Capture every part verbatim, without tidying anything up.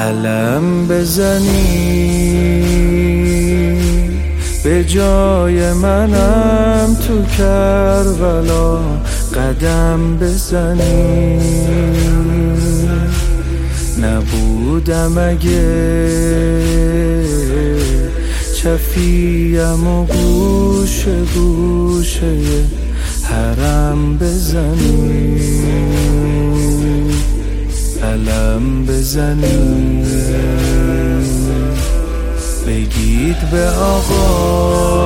علم بزنی به جای منم تو کربلا قدم بزنی. نبودم اگه چفیم و گوشه گوشه حرم بزنی. علم بزنی بگید به آقا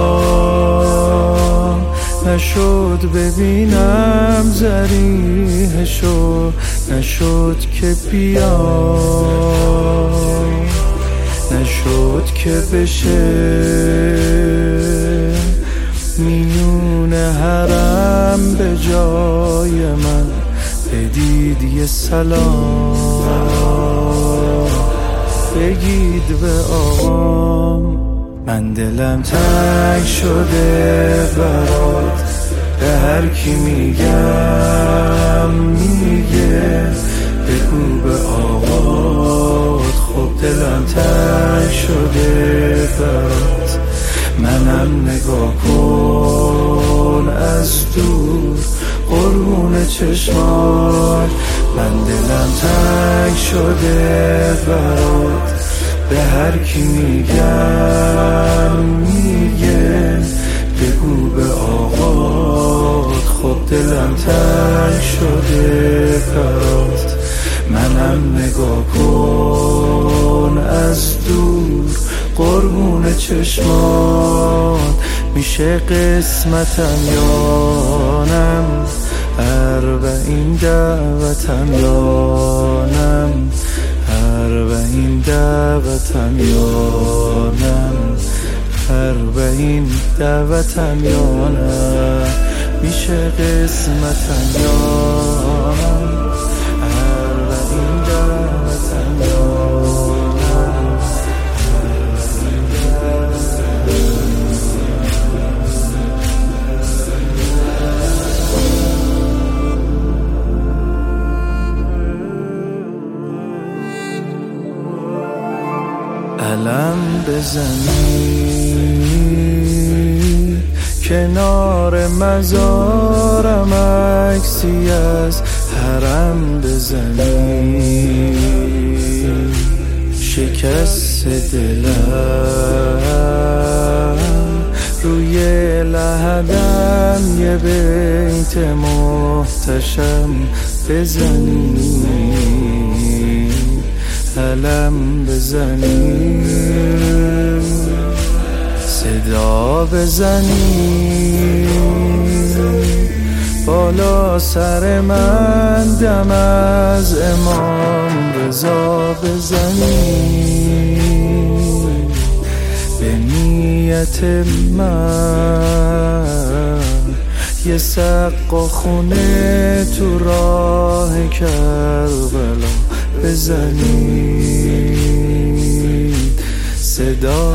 نشد ببینم ضریحشو، نشد که بیا، نشد که بشه میون حرم به جای من بدید یه سلام. بگید به آقام من دلم تنگ شده برات، به هر کی میگم میگه بگو به آقات. خب دلم تنگ شده برات، منم نگاه کن از دور قربون چشمات. من دلم تنگ شده برات، به هر کی میگم میگه بگو به آقات. خب دلم تنگ شده برات، منم نگاه کن از دور قربون چشمات. میشه قسمتم یانم اربعین دعوتم یانم، اربعین دعوتم یانم، اربعین دعوتم یانم. میشه قسمتم یانم اربعین دعوتم یانم. علم بزنی کنار مزارم، عکسی از حرم بزنی. شکست دلم روی لحدم یه بیت محتشم بزنی. علم بزنی صدا بزنی بالا سر من، دم از امام رضا بزنی. به نیت من یه سقا خونه تو راه کربلا بزنی. صدا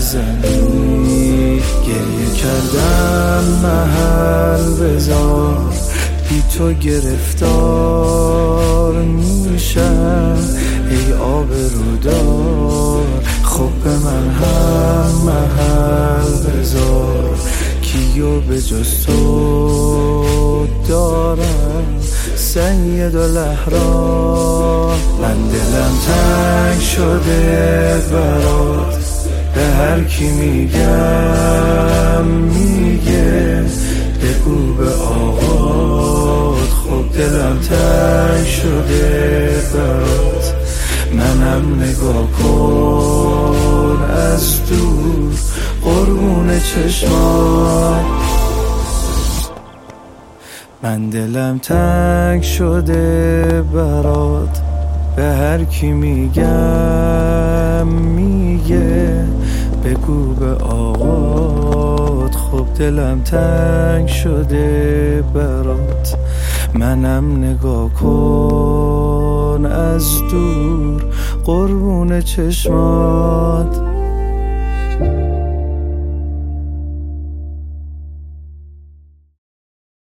بزنی گریه کردم محل بذار، بی تو گرفتار میشم ای آب رودار. خب به من هم محل بذار، کیو به جز تو دارم سید الاحرار. من دلم تنگ شده برات، به هر کی میگم میگه بگو به آقات. خب دلم تنگ شده برات، منم نگاه کن از دور قربون چشمات. من دلم تنگ شده برات، به هر کی میگم میگه بگو به آقات. خب دلم تنگ شده برات، منم نگاه کن از دور قربون چشمات.